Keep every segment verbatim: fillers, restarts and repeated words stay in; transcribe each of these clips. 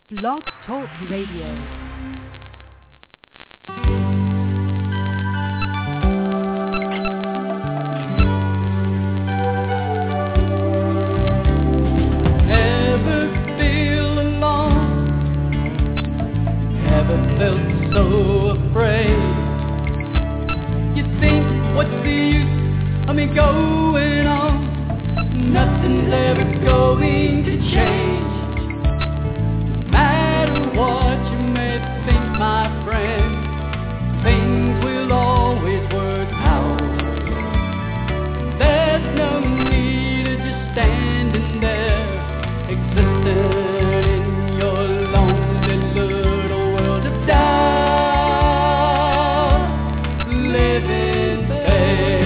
Blog Talk Radio. Going on, nothing's ever going to change. No matter what you may think, my friend, things will always work out. There's no need of just standing there, existing in your lonely little world of doubt, living faith.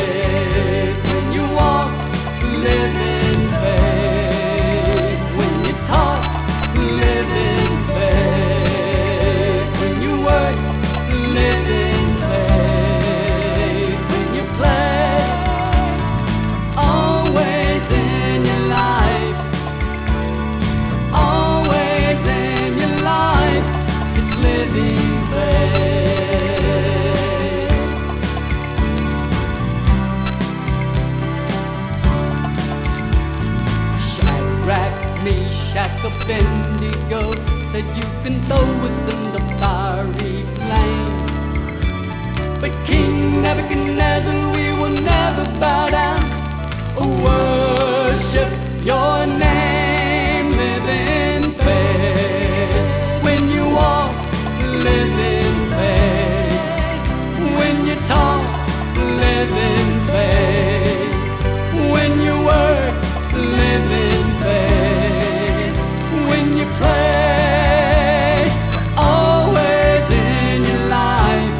Bendigo said you can throw us in the fiery flame, but King Nebuchadnezzar, we will never bow down or worship your name. Live in faith when you walk, live in faith when you talk, live in faith when you work, live in faith. When you pray, always in your life,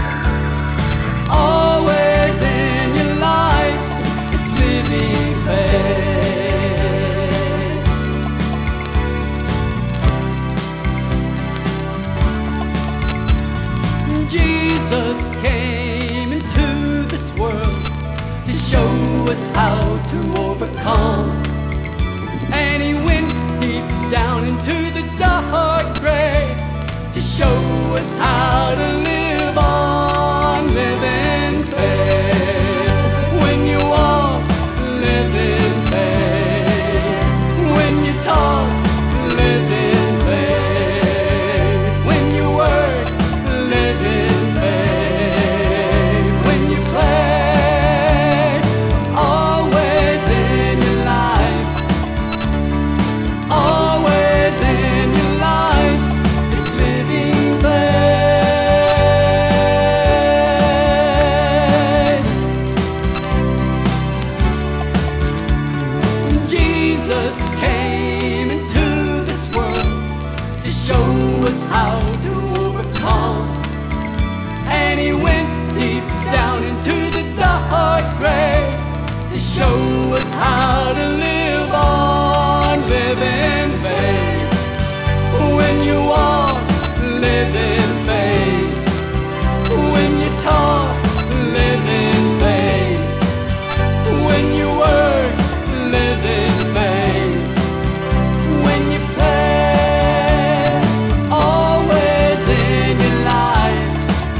always in your life, it's living faith. Jesus came into this world to show us how to overcome, and he went deep down into the dark grave to show us how to live on, live in faith. When you walk, live in faith. When you talk, live in faith. When you work, live in faith. When you play, always in your life, always in your life, it's living faith. Jesus came into this world to show us how to overcome, and he went deep down into the dark grave to show us how to live on, live in faith. When you walk, live in faith. When you talk, live in faith. When you work, live in faith. When you play, always in your life,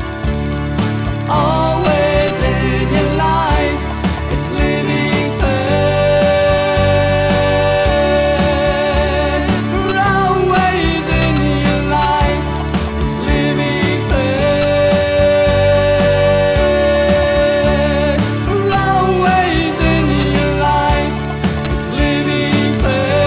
always in your life, it's living faith. Always in your life, it's living faith. Always in your life, it's living faith.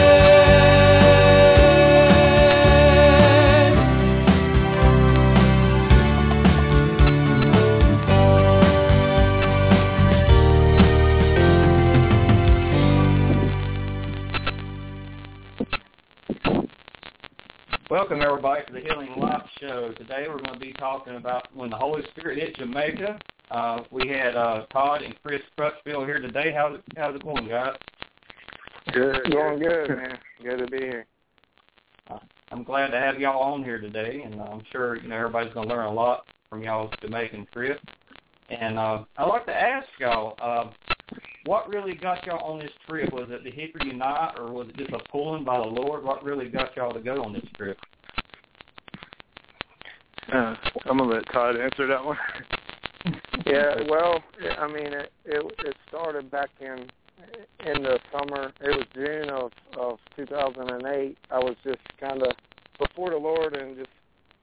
Welcome, everybody, to the Healing Life Show. Today we're going to be talking about when the Holy Spirit hit Jamaica. Uh, we had uh, Todd and Chris Crutchfield here today. How's it, how's it going, guys? Good. Going good, man. Good to be here. Uh, I'm glad to have y'all on here today, and uh, I'm sure you know everybody's going to learn a lot from y'all's Jamaican trip. And uh, I'd like to ask y'all, uh, what really got y'all on this trip? Was it the Hickory Unite, or was it just a pulling by the Lord? What really got y'all to go on this trip? Uh, I'm going to let Todd answer that one. Yeah, well, I mean, it, it it started back in in the summer. It was June of, of two thousand eight. I was just kind of before the Lord and just,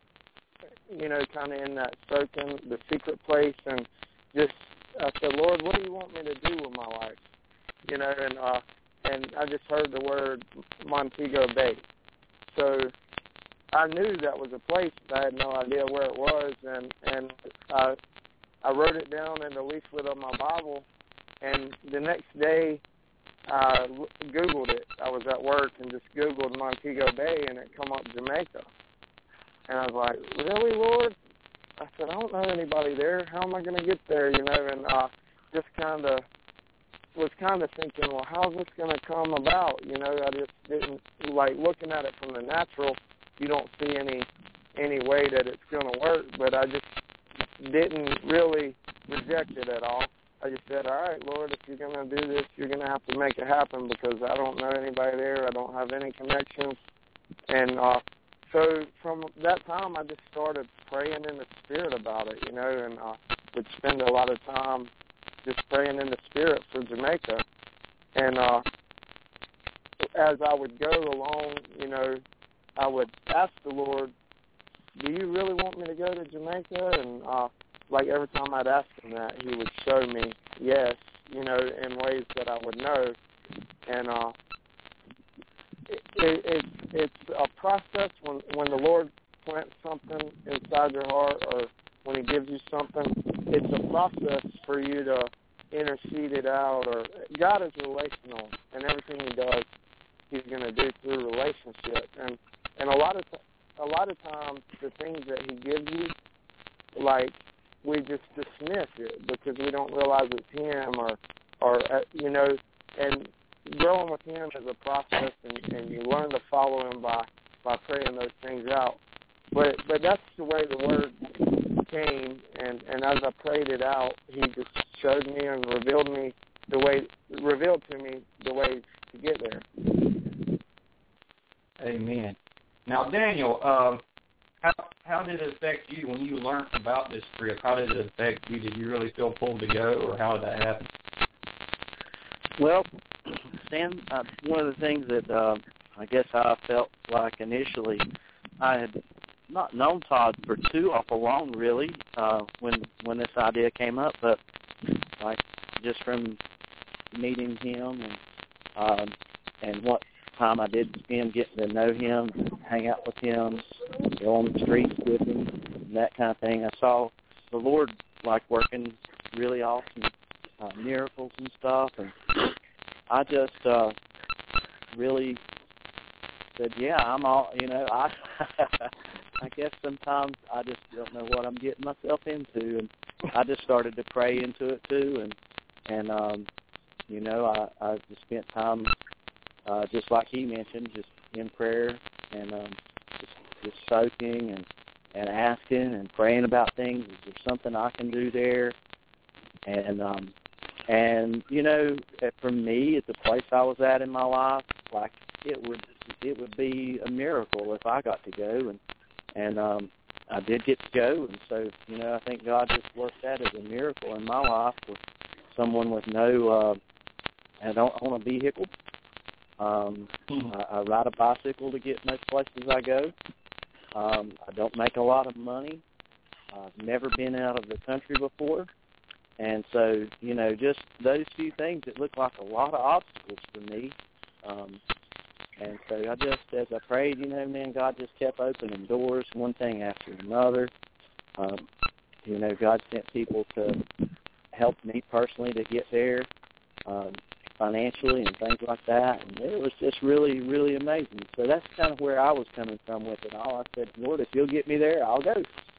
you know, kind of in that soaking, the secret place, and just, I said, Lord, what do you want me to do with my life? You know, and uh, and I just heard the word Montego Bay. So I knew that was a place, but I had no idea where it was, and, and I, I wrote it down in the leaflet of my Bible, and the next day I Googled it. I was at work and just Googled Montego Bay, and it come up Jamaica. And I was like, really, Lord? I said, I don't know anybody there. How am I going to get there, you know? And uh, just kind of was kind of thinking, well, how's this going to come about? You know, I just didn't, like, looking at it from the natural, you don't see any any way that it's going to work, but I just didn't really reject it at all. I just said, all right, Lord, if you're going to do this, you're going to have to make it happen because I don't know anybody there. I don't have any connections. And uh, so from that time, I just started praying in the Spirit about it, you know, and uh, would spend a lot of time just praying in the Spirit for Jamaica. And uh, as I would go along, you know, I would ask the Lord, do you really want me to go to Jamaica? And uh, like every time I'd ask him that, he would show me yes, you know, in ways that I would know. And uh, it, it, it's it's a process when when the Lord plants something inside your heart, or when He gives you something. It's a process for you to intercede it out. Or God is relational, and everything He does, He's going to do through relationship. And and a lot of th- a lot of times, the things that He gives you, like, we just dismiss it because we don't realize it's Him, or, or uh, you know, and growing with Him is a process, and, and you learn to follow Him by, by praying those things out. But but that's the way the Word came, and, and as I prayed it out, He just showed me and revealed me the way, revealed to me the way to get there. Amen. Now, Daniel, uh, how how did it affect you when you learned about this trip? How did it affect you? Did you really feel pulled to go, or how did that happen? Well, Stan, uh, one of the things that uh, I guess I felt like initially, I had not known Todd for too awful long, really, uh, when when this idea came up, but like just from meeting him and um, and what time I did spend getting to know him, hang out with him, go on the streets with him, that kind of thing. I saw the Lord like working really awesome uh, miracles and stuff, and I just uh, really said, yeah, I'm all, you know, I I guess sometimes I just don't know what I'm getting myself into, and I just started to pray into it too, and and um, you know, I, I just spent time. Uh, just like he mentioned, just in prayer and um, just, just soaking and, and asking and praying about things. Is there something I can do there? And, um, and you know, for me, at the place I was at in my life, like it would it would be a miracle if I got to go. And, and um, I did get to go. And so, you know, I think God just worked that as a miracle in my life for someone with no, uh, I don't own a vehicle. Um, I, I ride a bicycle to get most places I go. Um, I don't make a lot of money. I've never been out of the country before. And so, you know, just those few things that look like a lot of obstacles for me. Um, and so I just, as I prayed, you know, man, God just kept opening doors, one thing after another. Um, you know, God sent people to help me personally to get there. Um, financially and things like that, and it was just really, really amazing. So that's kind of where I was coming from with it all. I said, Lord, if you'll get me there, I'll go.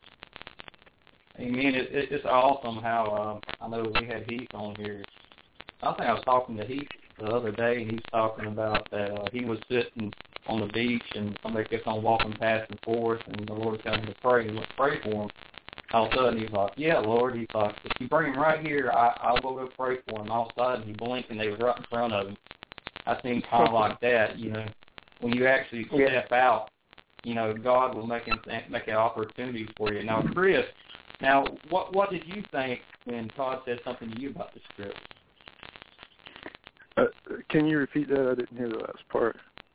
Amen. It, it, it's awesome how, uh, I know we had Heath on here. I think I was talking to Heath the other day, and he was talking about that uh, he was sitting on the beach, and somebody kept on walking past and forth, and the Lord told him to pray, and let's pray for him. All of a sudden, he's like, yeah, Lord. He's like, if you bring him right here, I, I will go pray for him. All of a sudden, he blinked, and they was right in front of him. I think kind of like that, you know, when you actually step out, you know, God will make him make an opportunity for you. Now, Chris, now, what what did you think when Todd said something to you about the script? Uh, can you repeat that? I didn't hear the last part.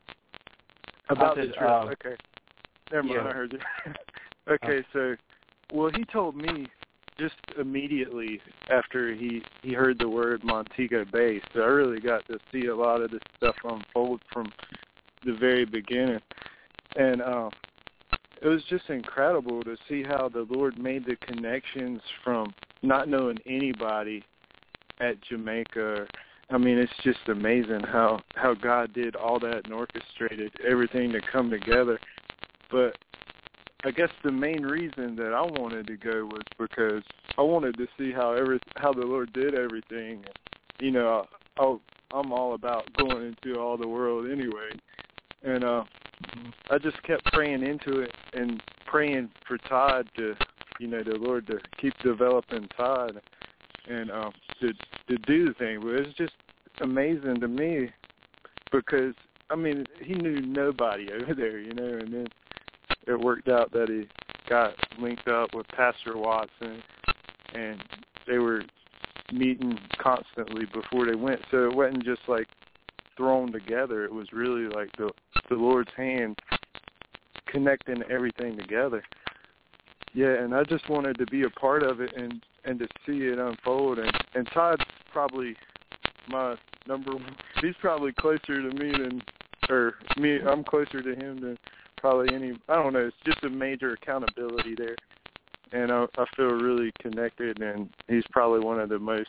About said, the trip. uh, okay. Never mind, yeah. I heard you. okay, so, well, he told me just immediately after he, he heard the word Montego Bay, so I really got to see a lot of this stuff unfold from the very beginning. And um, it was just incredible to see how the Lord made the connections from not knowing anybody at Jamaica. I mean, it's just amazing how, how God did all that and orchestrated everything to come together. But I guess the main reason that I wanted to go was because I wanted to see how every how the Lord did everything. You know, I, I'm all about going into all the world anyway. And uh, I just kept praying into it and praying for Todd to, you know, the Lord to keep developing Todd and uh, to to do the thing. But it's just amazing to me because, I mean, he knew nobody over there, you know, and then it worked out that he got linked up with Pastor Watson, and they were meeting constantly before they went. So it wasn't just like thrown together. It was really like the the Lord's hand connecting everything together. Yeah, and I just wanted to be a part of it and, and to see it unfold. And, and Todd's probably my number one. He's probably closer to me than, or me, I'm closer to him than probably any, I don't know, it's just a major accountability there. And I, I feel really connected, and he's probably one of the most,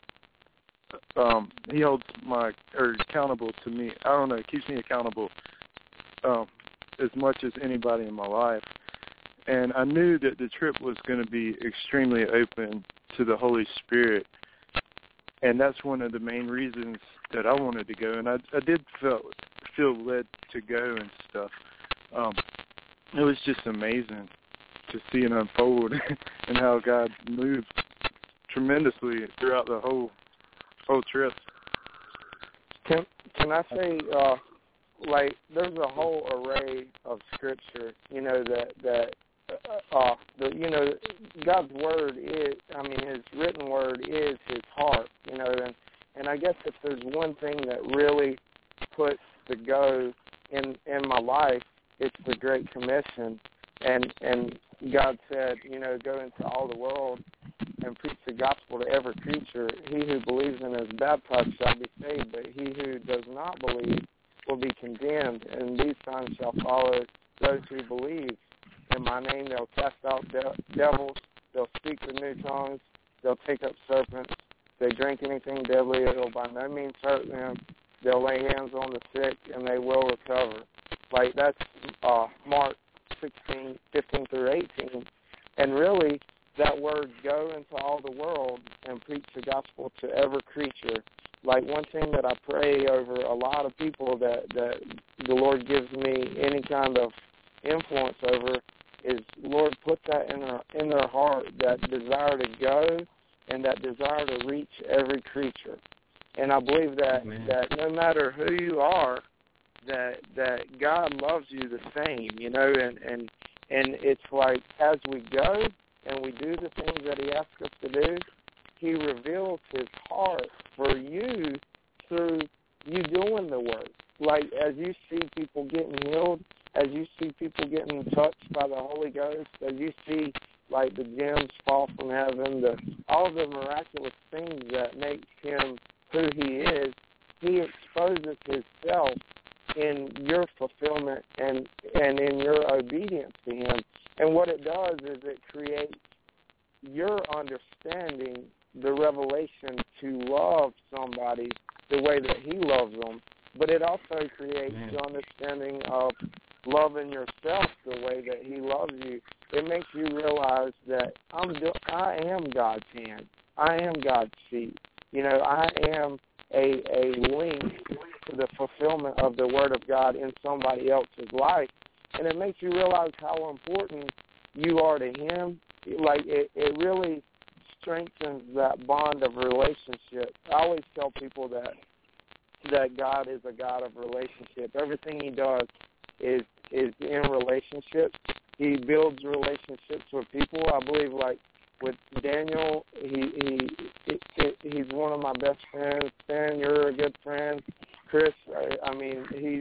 um, he holds my, or accountable to me, I don't know, keeps me accountable um, as much as anybody in my life. And I knew that the trip was going to be extremely open to the Holy Spirit, and that's one of the main reasons that I wanted to go. And I, I did feel, feel led to go and stuff. Um, it was just amazing to see it unfold and how God moved tremendously throughout the whole whole trip. Can can I say, uh, like, there's a whole array of scripture, you know, that that uh, uh, the you know God's word is, I mean, His written word is His heart, you know, and and I guess if there's one thing that really puts the go in in my life, it's the Great Commission, and and God said, you know, go into all the world and preach the gospel to every creature. He who believes and is baptized shall be saved, but he who does not believe will be condemned. And these signs shall follow those who believe. In my name they'll cast out de- devils, they'll speak with new tongues, they'll take up serpents. If they drink anything deadly, it will by no means hurt them. They'll lay hands on the sick, and they will recover. Like, that's uh, Mark sixteen, fifteen through eighteen. And really, that word, go into all the world and preach the gospel to every creature. Like, one thing that I pray over a lot of people that, that the Lord gives me any kind of influence over is, Lord, put that in their, in their heart, that desire to go and that desire to reach every creature. And I believe that, that no matter who you are, that that God loves you the same, you know, and, and, and it's like as we go and we do the things that He asks us to do, He reveals His heart for you through you doing the work. Like, as you see people getting healed, as you see people getting touched by the Holy Ghost, as you see, like, the gems fall from heaven, the all the miraculous things that make Him who He is, He exposes Himself in your fulfillment and and in your obedience to Him. And what it does is it creates your understanding, the revelation to love somebody the way that He loves them. But it also creates Man. the understanding of loving yourself the way that He loves you. It makes you realize that I'm do- I am God's hand. I am God's feet. You know, I am a a link to the fulfillment of the Word of God in somebody else's life. And it makes you realize how important you are to Him like it, it really strengthens that bond of relationship. I always tell people that that God is a God of relationship. Everything he does is is in relationships. He builds relationships with people. I believe, like with Daniel, he he, he he's one of my best friends. Ben, you're a good friend. Chris, I, I mean, he's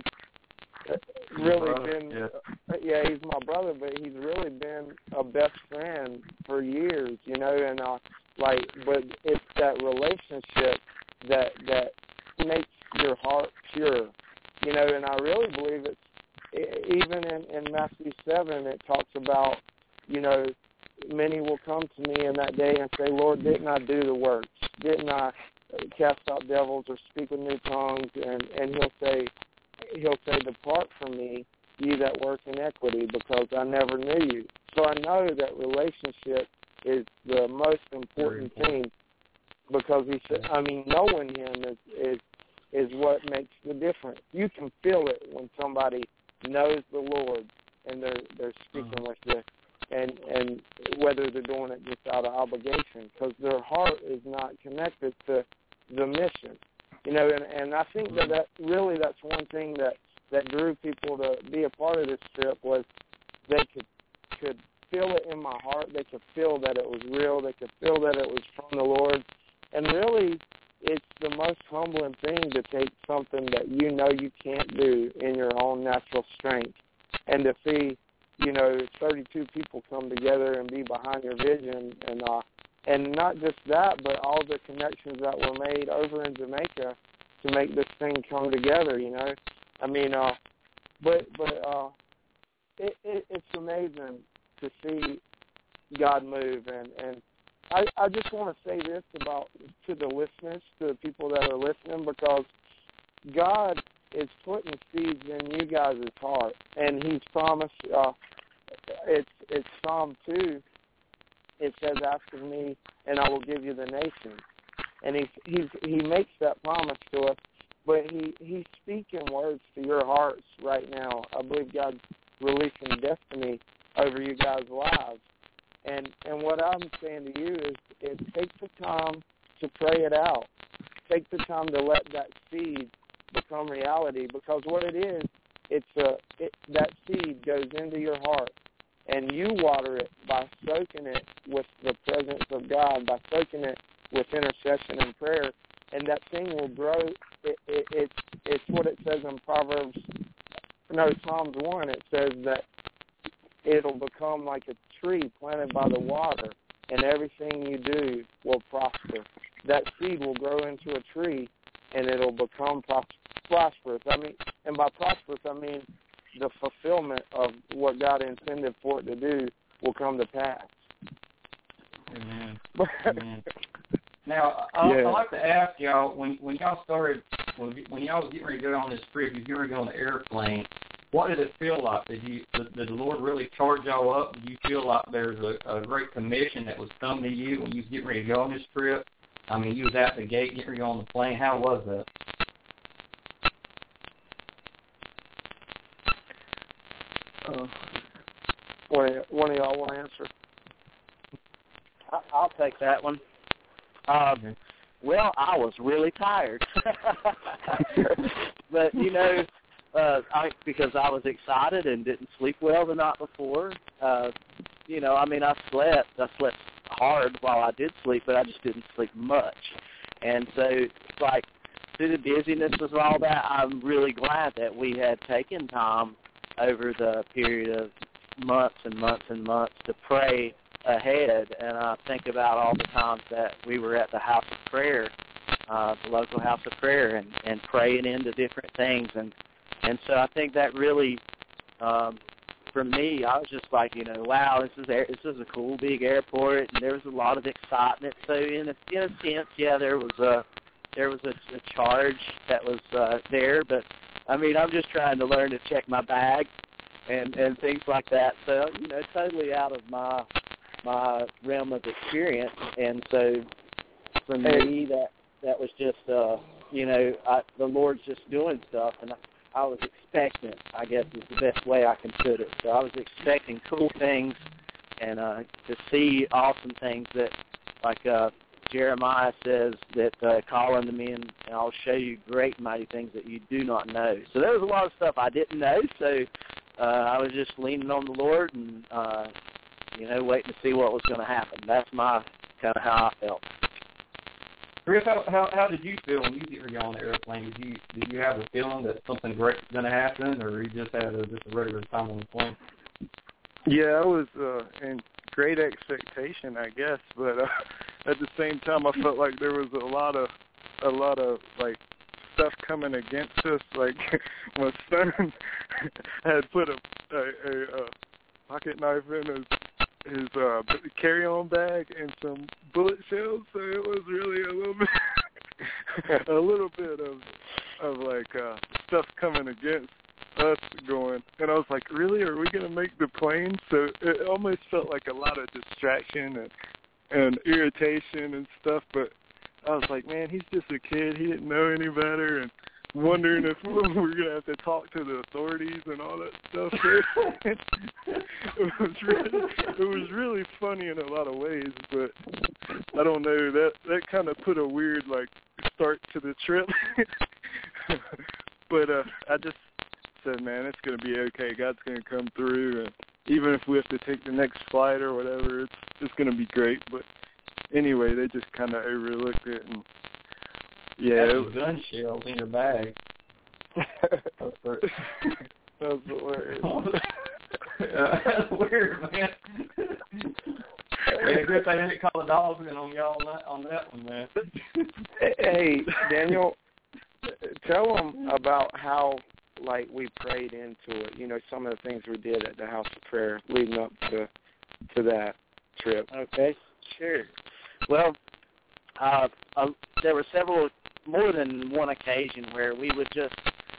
really been, yeah. Uh, yeah, he's my brother, but he's really been a best friend for years, you know, and uh, like, but it's that relationship that that makes your heart pure, you know, and I really believe it's, even in, in Matthew seven, it talks about, you know, many will come to me in that day and say, Lord, didn't I do the works? Didn't I cast out devils or speak with new tongues? And, and he'll say, he'll say, depart from me, you that work inequity, because I never knew you. So I know that relationship is the most important thing, because he said, I mean, knowing him is, is is what makes the difference. You can feel it when somebody knows the Lord and they're they're speaking uh-huh. with you, and and whether they're doing it just out of obligation, because their heart is not connected to the mission, you know. And, and I think that, that really that's one thing that, that drew people to be a part of this trip, was they could could feel it in my heart. They could feel that it was real. They could feel that it was from the Lord. And really, it's the most humbling thing to take something that you know you can't do in your own natural strength, and to see, you know, thirty-two people come together and be behind your vision, and uh, and not just that, but all the connections that were made over in Jamaica to make this thing come together. You know, I mean, uh, but but uh, it, it it's amazing to see God move, and and. I, I just want to say this about to the listeners, to the people that are listening, because God is putting seeds in you guys' heart, and he's promised, uh, it's it's Psalm two, it says, ask of me, and I will give you the nation. And he he's, he makes that promise to us, but he, he's speaking words to your hearts right now. I believe God's releasing destiny over you guys' lives. And and what I'm saying to you is, is take the time to pray it out. Take the time to let that seed become reality, because what it is, it's a it, that seed goes into your heart, and you water it by soaking it with the presence of God, by soaking it with intercession and prayer, and that thing will grow. It, it, it's it's what it says in Proverbs, no, Psalms one. It says that it'll become like a tree planted by the water, and everything you do will prosper. That seed will grow into a tree, and it'll become pros- prosperous. I mean, and by prosperous, I mean the fulfillment of what God intended for it to do will come to pass. Amen. Amen. Now, I'll, yeah. I'd like to ask y'all, when when y'all started, when, when y'all was getting ready to go on this trip, you were going to go on the airplane, what did it feel like? Did you did, did the Lord really charge y'all up? Did you feel like there's a, a great commission that was coming to you when you was getting ready to go on this trip? I mean, you was out the gate getting ready to go on the plane. How was that? Uh, one, of, one of y'all want to answer? I, I'll take that one. Um, mm-hmm. Well, I was really tired. But, you know, Uh, I because I was excited and didn't sleep well the night before. Uh, you know, I mean, I slept. I slept hard while I did sleep, but I just didn't sleep much. And so, like, through the busyness of all that, I'm really glad that we had taken time over the period of months and months and months to pray ahead. And I think about all the times that we were at the house of prayer, uh, the local house of prayer, and, and praying into different things. And And so I think that really, um, for me, I was just like, you know, wow, this is air, this is a cool big airport, and there was a lot of excitement. So in a, in a sense, yeah, there was a there was a, a charge that was uh, there, but I mean, I'm just trying to learn to check my bag and and things like that. So you know, totally out of my my realm of experience, and so for me, that that was just, uh, you know, I, the Lord's just doing stuff, and I, I was expectant, I guess is the best way I can put it. So I was expecting cool things and uh, to see awesome things that, like uh, Jeremiah says, that uh, call unto me, and, and I'll show you great mighty things that you do not know. So there was a lot of stuff I didn't know, so uh, I was just leaning on the Lord and, uh, you know, waiting to see what was going to happen. That's my kind of how I felt. Chris, how, how how did you feel when you were on the airplane? Did you did you have a feeling that something great was going to happen, or you just had a, just a regular time on the plane? Yeah, I was uh, in great expectation, I guess, but uh, at the same time, I felt like there was a lot of a lot of like stuff coming against us. Like my son had put a, a, a, a pocket knife in his his uh, carry-on bag and some bullet shells, so it was really a little bit, a little bit of, of like uh, stuff coming against us going. And I was like, really, are we going to make the plane? So it almost felt like a lot of distraction and and irritation and stuff. But I was like, man, he's just a kid. He didn't know any better, and wondering if we were going to have to talk to the authorities and all that stuff. it was really, it was really funny in a lot of ways, but I don't know, that that kind of put a weird like start to the trip. But uh, I just said, man, it's going to be okay. God's going to come through, and even if we have to take the next flight or whatever, it's it's going to be great. But anyway, they just kind of overlooked it, and yeah, That's it, gun shells in your bag. That's hilarious. uh, that's weird, man. Yeah, good thing I didn't call the dogs in on y'all on that, on that one, man. Hey, Daniel, tell them about how, like, we prayed into it. You know, some of the things we did at the House of Prayer leading up to to that trip. Okay, sure. Well, uh, uh, there were several, more than one occasion where we would just,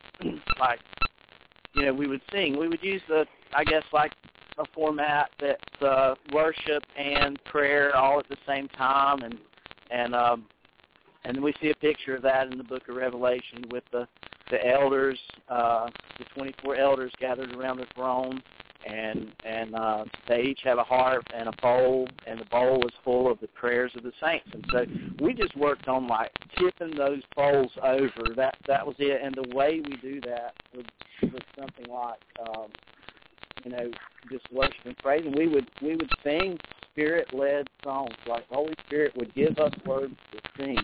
like, you know, we would sing. We would use the, I guess, like a format that's uh, worship and prayer all at the same time, and and um, and we see a picture of that in the Book of Revelation with the the elders, uh, the twenty-four elders gathered around the throne. And and uh, they each have a harp and a bowl, and the bowl is full of the prayers of the saints. And so we just worked on, like, tipping those bowls over. That that was it. And the way we do that was, was something like, um, you know, just worship and praise. And we would we would sing Spirit-led songs. Like, the Holy Spirit would give us words to sing.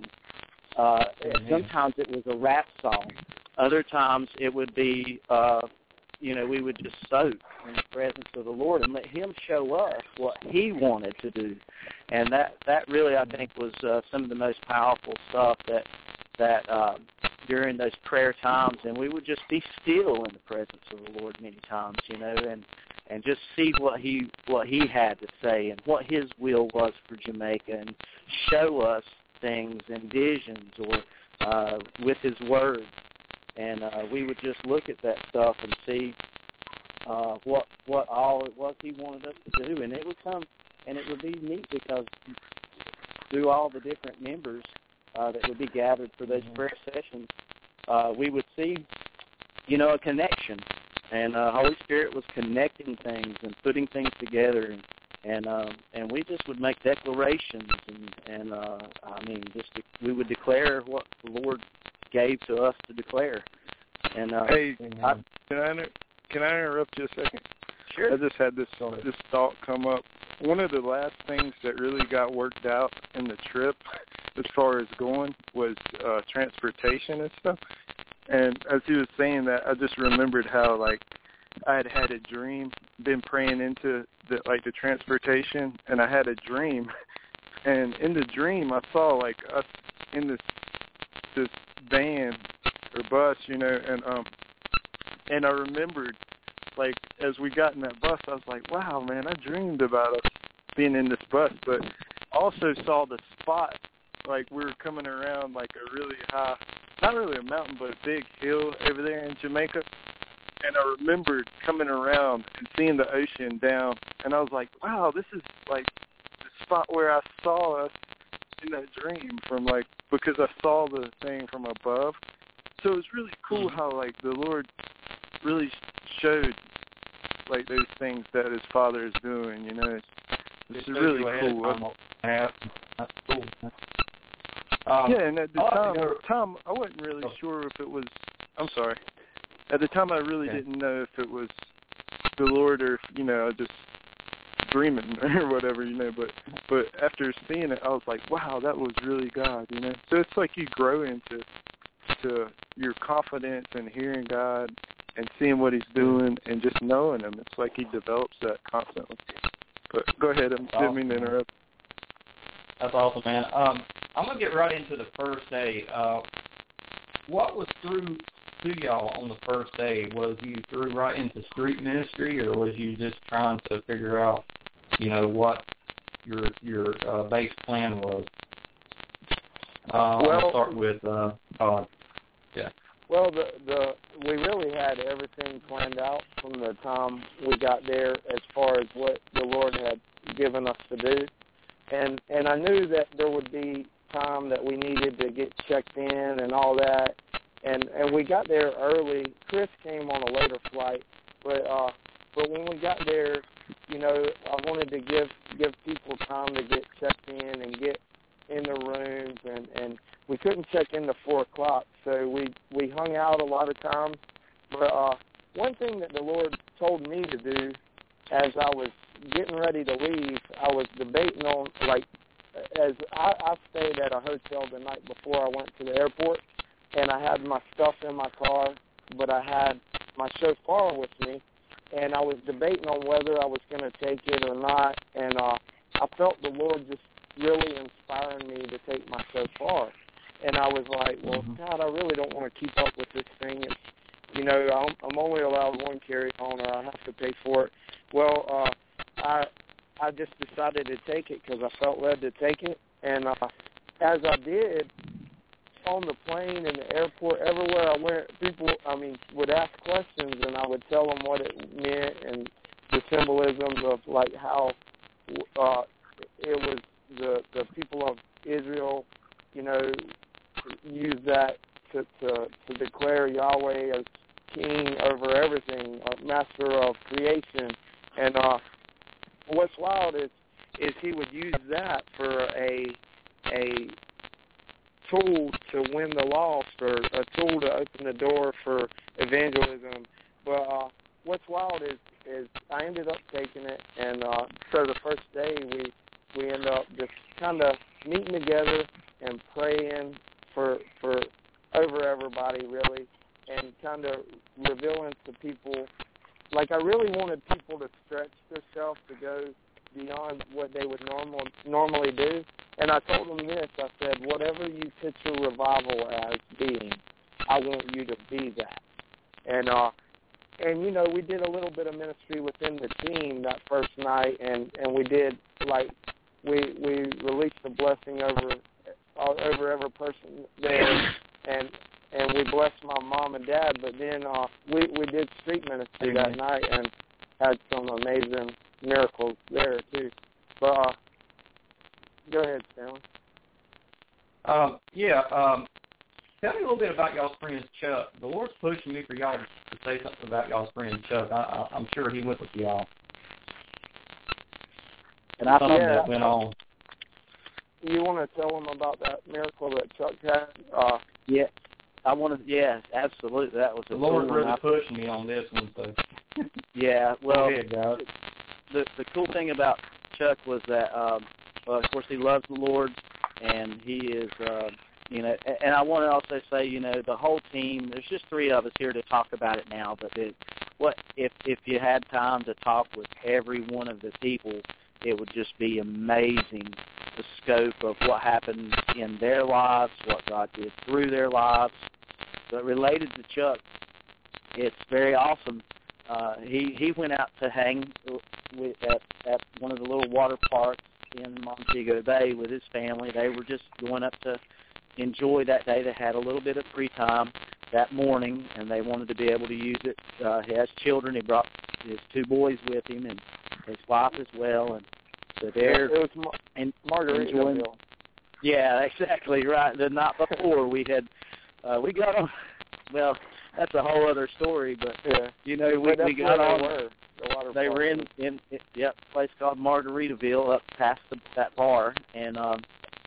Uh, sometimes it was a rap song. Other times it would be, uh, you know, we would just soak in the presence of the Lord and let Him show us what He wanted to do. And that, that really, I think, was uh, some of the most powerful stuff that that uh, during those prayer times. And we would just be still in the presence of the Lord many times, you know, and and just see what He what He had to say and what His will was for Jamaica, and show us things and visions or uh, with His Word. And uh, we would just look at that stuff and see uh, what what all it was He wanted us to do, and it would come, and it would be neat because through all the different members uh, that would be gathered for those prayer sessions, uh, we would see, you know, a connection, and uh, Holy Spirit was connecting things and putting things together, and and um, and we just would make declarations, and and uh, I mean, just de- we would declare what the Lord gave to us to declare. And uh, hey, I, can I inter- can I interrupt you a second? Sure. I just had this this thought come up. One of the last things that really got worked out in the trip, as far as going, was uh, transportation and stuff. And as he was saying that, I just remembered how, like, I had had a dream, been praying into the like the transportation, and I had a dream. And in the dream, I saw, like, us in this this van or bus, you know, and um, and I remembered, like, as we got in that bus, I was like, wow, man, I dreamed about us being in this bus, but also saw the spot, like, we were coming around, like, a really high, not really a mountain, but a big hill over there in Jamaica, and I remembered coming around and seeing the ocean down, and I was like, wow, this is, like, the spot where I saw us in that dream from, like, because I saw the thing from above. So it was really cool how, like, the Lord really showed, like, those things that His Father is doing, you know. This is really cool. That's cool. Um, yeah, and at the oh, time, you know, Tom, I wasn't really oh. sure if it was. I'm sorry. At the time, I really okay. didn't know if it was the Lord or, you know, just dreaming or whatever, you know. But but after seeing it, I was like, wow, that was really God, you know. So it's like you grow into to your confidence in hearing God and seeing what He's doing and just knowing Him. It's like He develops that constantly. But go ahead, I didn't awesome. mean to interrupt. That's awesome, man. Um, I'm gonna get right into the first day. Uh, what was through to y'all on the first day? Was you through right into street ministry, or was you just trying to figure out, you know, what your your uh, base plan was? Uh, well, I'll start with uh, Todd. Yeah. Well, the the we really had everything planned out from the time we got there, as far as what the Lord had given us to do, and and I knew that there would be time that we needed to get checked in and all that, and and we got there early. Chris came on a later flight, but uh, but when we got there, you know, I wanted to give give people time to get checked in and get in the rooms, and and we couldn't check in to four o'clock, so we we hung out a lot of times. But uh, one thing that the Lord told me to do, as I was getting ready to leave, I was debating on, like, as I, I stayed at a hotel the night before I went to the airport, and I had my stuff in my car, but I had my chauffeur with me, and I was debating on whether I was going to take it or not, and uh, I felt the Lord just really inspiring me to take my chauffeur. And I was like, well, God, I really don't want to keep up with this thing. It's, you know, I'm, I'm only allowed one carry-on, or I have to pay for it. Well, uh, I I just decided to take it because I felt led to take it. And uh, as I did, on the plane, in the airport, everywhere I went, people, I mean, would ask questions, and I would tell them what it meant and the symbolisms of, like, how uh, it was the the people of Israel, you know, use that to, to to declare Yahweh as king over everything, uh, master of creation. And uh, what's wild is is he would use that for a a tool to win the lost, or a tool to open the door for evangelism. But uh, what's wild is is I ended up taking it, and uh, so the first day we we ended up just kind of meeting together and praying for for over everybody, really, and kind of revealing to people, like, I really wanted people to stretch themselves to go beyond what they would normal, normally do. And I told them this, I said, whatever you picture revival as being, I want you to be that. And, uh, and you know, we did a little bit of ministry within the team that first night, and, and we did, like, we we released a blessing over over every person there, and and we blessed my mom and dad. But then uh, we we did street ministry mm-hmm. that night and had some amazing miracles there too. But uh, go ahead, Stanley. Um, yeah. Um, tell me a little bit about y'all's friend Chuck. The Lord's pushing me for y'all to say something about y'all's friend Chuck. I, I, I'm sure he went with y'all. And I Something yeah. that went on. You want to tell them about that miracle that Chuck had? Uh, yeah, I want to. Yes, absolutely. That was the a Lord cool really one. pushed me on this one. So. Yeah. Well, Go ahead, guys. the the cool thing about Chuck was that, um, well, of course, he loves the Lord, and he is, uh, you know. And I want to also say, you know, the whole team. There's just three of us here to talk about it now, but it, what if if you had time to talk with every one of the people, it would just be amazing, the scope of what happened in their lives, what God did through their lives. But related to Chuck, it's very awesome. Uh, he he went out to hang with, at at one of the little water parks in Montego Bay with his family. They were just going up to enjoy that day. They had a little bit of free time that morning, and they wanted to be able to use it. Uh, he has children. He brought his two boys with him, and his wife as well, and so they're it was Mar- and Margaritaville. Yeah, exactly right. The night before we had uh, we got on. Well, that's a whole other story, but yeah. you know we, but we got where on. They were. The water they park. were in in it, yep, a place called Margaritaville up past the, that bar, and um,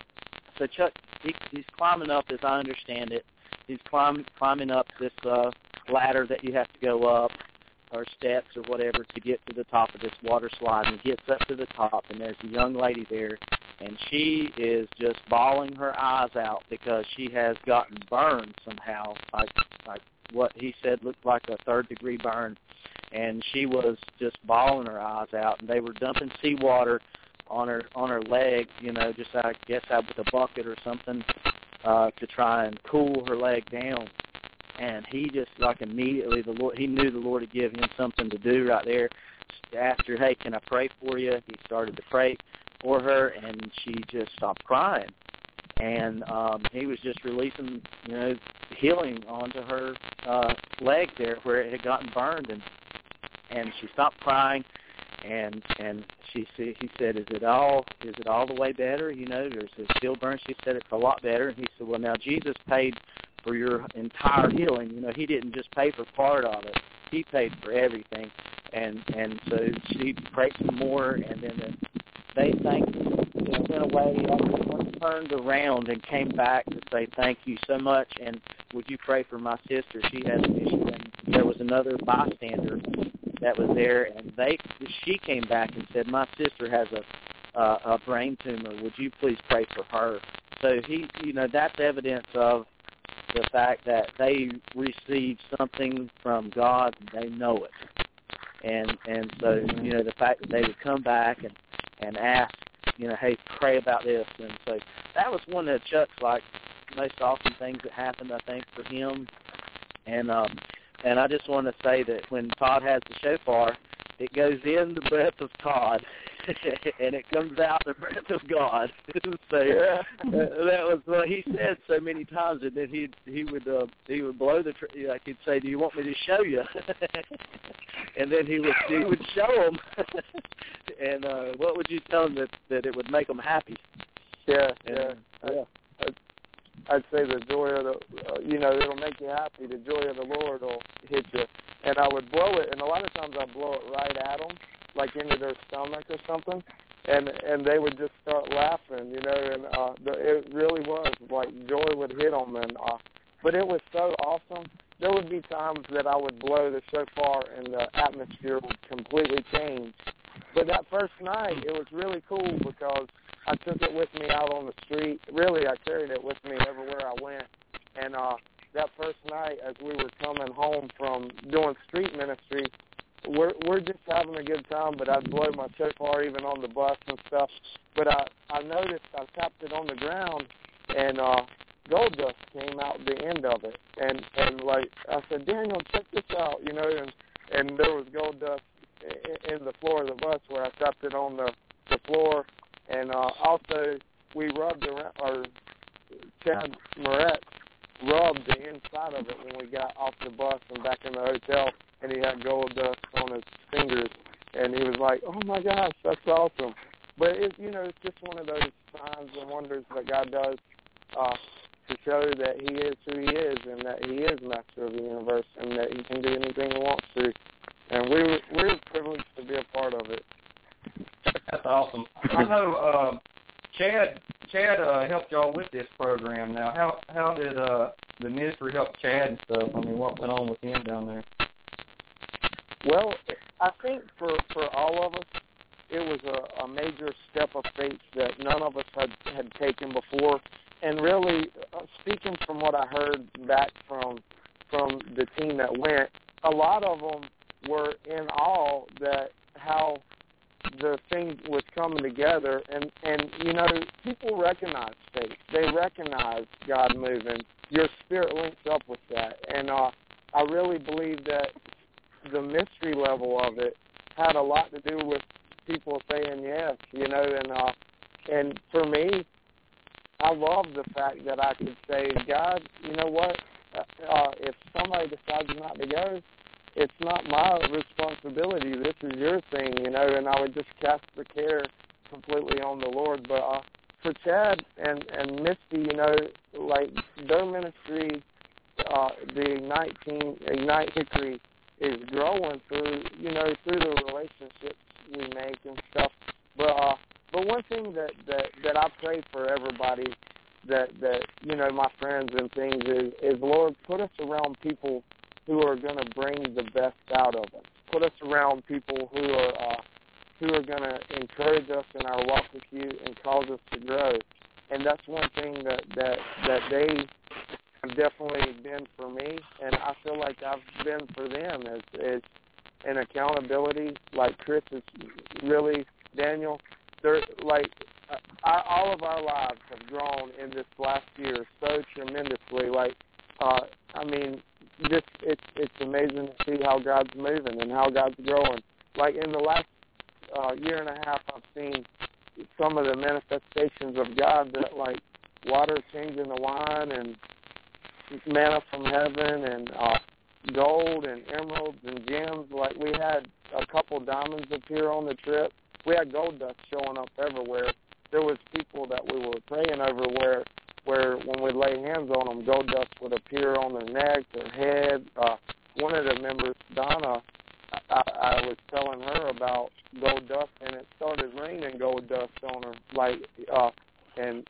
so Chuck he, he's climbing up, as I understand it. He's climb, climbing up this uh, ladder that you have to go up, or steps or whatever, to get to the top of this water slide. And he gets up to the top, and there's a young lady there, and she is just bawling her eyes out because she has gotten burned somehow, like like what he said looked like a third-degree burn. And she was just bawling her eyes out, and they were dumping seawater on her on her leg, you know, just I guess out with a bucket or something uh, to try and cool her leg down. And he just like immediately the Lord, he knew the Lord had given him something to do right there. Asked her, "Hey, can I pray for you?" He started to pray for her, and she just stopped crying. And um, he was just releasing, you know, healing onto her uh, leg there where it had gotten burned, and and she stopped crying. And and she he said, "Is it all is it all the way better? You know, or is it still burned?" She said, "It's a lot better." And he said, "Well, now Jesus paid for your entire healing. You know, he didn't just pay for part of it; he paid for everything." And and so she prayed some more, and then they thanked him, you know, went away. Everyone turned around and came back to say, "Thank you so much, and would you pray for my sister? She has an issue." And there was another bystander that was there, and they she came back and said, "My sister has a uh, a brain tumor. Would you please pray for her?" So he, you know, that's evidence of the fact that they received something from God and they know it. And and so, you know, the fact that they would come back and, and ask, you know, "Hey, pray about this." And so that was one of Chuck's, like, most awesome things that happened, I think, for him. And um, and I just want to say that when Todd has the shofar, it goes in the breath of Todd, and it comes out the breath of God. So yeah. uh, that was what he said so many times, and then he he would uh, he would blow the tr- like he'd say, "Do you want me to show you?" And then he would he would show them. And uh, what would you tell them that that it would make them happy? Yeah, and, yeah, yeah. I'd, I'd say the joy of the, uh, you know, it'll make you happy. The joy of the Lord will hit you. And I would blow it, and a lot of times I blow it right at them, like into their stomach or something, and and they would just start laughing, you know. And uh, the, it really was like joy would hit them, and uh, but it was so awesome. There would be times that I would blow the shofar, and the atmosphere would completely change. But that first night, it was really cool because I took it with me out on the street. Really, I carried it with me everywhere I went. And uh, that first night, as we were coming home from doing street ministry, we're we're just having a good time. But I'd blow my shofar even on the bus and stuff. But I I noticed I tapped it on the ground, and uh, gold dust came out the end of it. And and like I said, "Daniel, check this out," you know. And and there was gold dust in the floor of the bus where I tapped it on the the floor. And uh, also, we rubbed around, or Chad Moretz rubbed the inside of it when we got off the bus and back in the hotel, and he had gold dust on his fingers, and he was like, "Oh my gosh, that's awesome!" But it, you know, it's just one of those signs and wonders that God does uh, to show that He is who He is, and that He is Master of the universe, and that He can do anything He wants to. And we were, we're privileged to be a part of it. That's awesome. I know uh, Chad Chad uh, helped y'all with this program. Now, how how did uh, the ministry help Chad and stuff? I mean, what went on with him down there? Well, I think for, for all of us, it was a, a major step of faith that none of us had, had taken before. And really, uh, speaking from what I heard back from from the team that went, a lot of them were in awe that how the thing was coming together, and, and you know, people recognize faith. They recognize God moving. Your spirit links up with that, and uh, I really believe that the mystery level of it had a lot to do with people saying yes, you know, and uh, and for me, I love the fact that I could say, "God, you know what, uh, if somebody decides not to go, it's not my responsibility. This is your thing," you know, and I would just cast the care completely on the Lord. But uh, for Chad and, and Misty, you know, like their ministry, uh, the Ignite team, Ignite Hickory, is growing through, you know, through the relationships we make and stuff. But uh, but one thing that, that, that I pray for everybody, that, that you know, my friends and things, is, is, Lord, put us around people who are going to bring the best out of us. Put us around people who are uh, who are going to encourage us in our walk with you and cause us to grow. And that's one thing that, that, that they have definitely been for me, and I feel like I've been for them as, as an accountability. Like Chris is really, Daniel, they're like, our, all of our lives have grown in this last year so tremendously. Like, uh, I mean, just it's it's amazing to see how God's moving and how God's growing. Like in the last uh, year and a half, I've seen some of the manifestations of God, that like water changing the wine and manna from heaven and uh, gold and emeralds and gems. Like we had a couple diamonds appear on the trip. We had gold dust showing up everywhere. There was people that we were praying over where, where when we lay hands on them, gold dust would appear on their neck, their head. Uh, one of the members, Donna, I, I was telling her about gold dust, and it started raining gold dust on her. Like, uh, and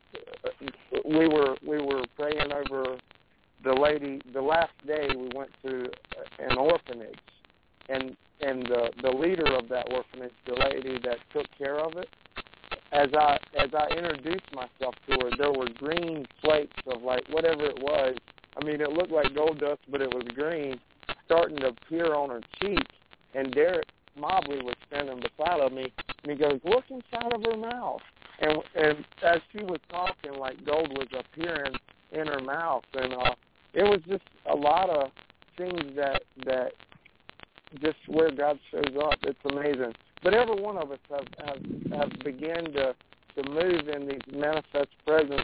we were we were praying over the lady. The last day we went to an orphanage, and and the the leader of that orphanage, the lady that took care of it, as I as I introduced myself to her, there were green flakes of like whatever it was. I mean, it looked like gold dust, but it was green, starting to appear on her cheek. And Derek Mobley was standing beside of me, and he goes, "Look inside of her mouth." And and as she was talking, like gold was appearing in her mouth, and uh, it was just a lot of things that that just where God shows up. It's amazing. But every one of us have have, have begun to to move in these manifest presence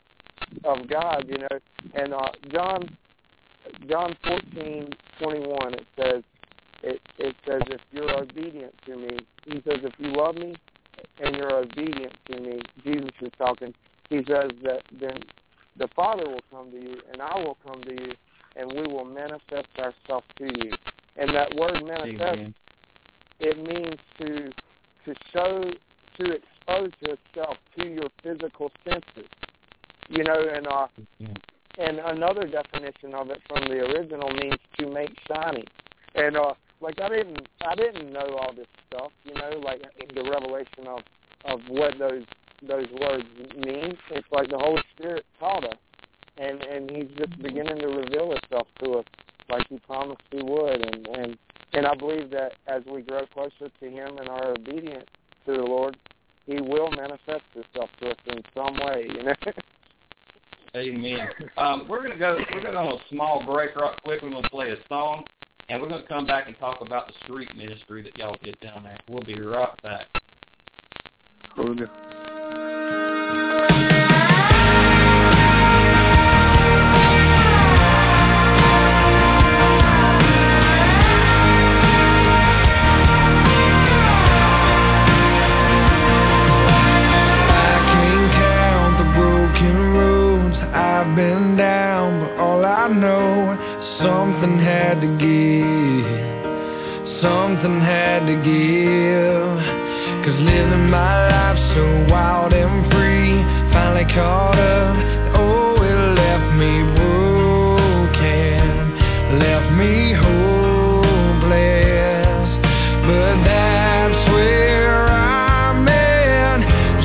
of God, you know. And uh, John John fourteen twenty one, it says. It, it says, if you're obedient to me, he says, if you love me and you're obedient to me, Jesus is talking, he says that then the Father will come to you and I will come to you and we will manifest ourselves to you. And that word manifest, Amen. It means to to show, to expose yourself to your physical senses. You know, and uh, and another definition of it from the original means to make shiny. And uh, like I didn't, I didn't know all this stuff, you know, like the revelation of, of what those those words mean. It's like the Holy Spirit taught us, and and He's just beginning to reveal Himself to us, like He promised He would. And and and I believe that as we grow closer to Him and are obedient to the Lord, He will manifest Himself to us in some way, you know. Amen. Um, we're gonna go. We're gonna go on a small break right quick. We're gonna play a song. And we're going to come back and talk about the street ministry that y'all did down there. We'll be right back. Okay. I can't count the broken roads I've been down, but all I know, something had to give, something had to give, 'cause living my life so wild and free, finally caught up, oh, it left me broken, left me hopeless, but that's where I met